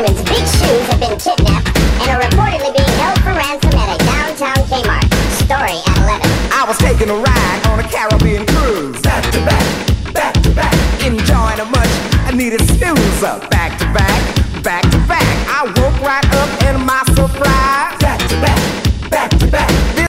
women's big shoes have been kidnapped and are reportedly being held for ransom at a downtown Kmart. Story at 11. I was taking a ride on a Caribbean cruise. Back to back, back to back. Enjoying a much I needed snooze up. Back to back, back to back. I woke right up in my surprise. Back to back, back to back.